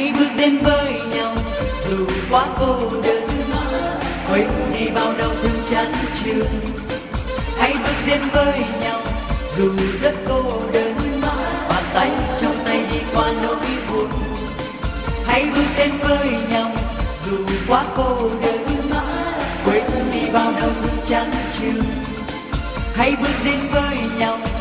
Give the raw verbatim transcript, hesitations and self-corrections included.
Hãy bước đến với nhau dù quá cô đơn, quên đi bao đau thương chán chường. Hãy bước đến với nhau dù rất cô đơn, và tay trong tay đi qua nỗi buồn. Hãy bước đến với nhau dù quá cô đơn, quên đi bao đau thương chán chường. Hãy bước đến với nhau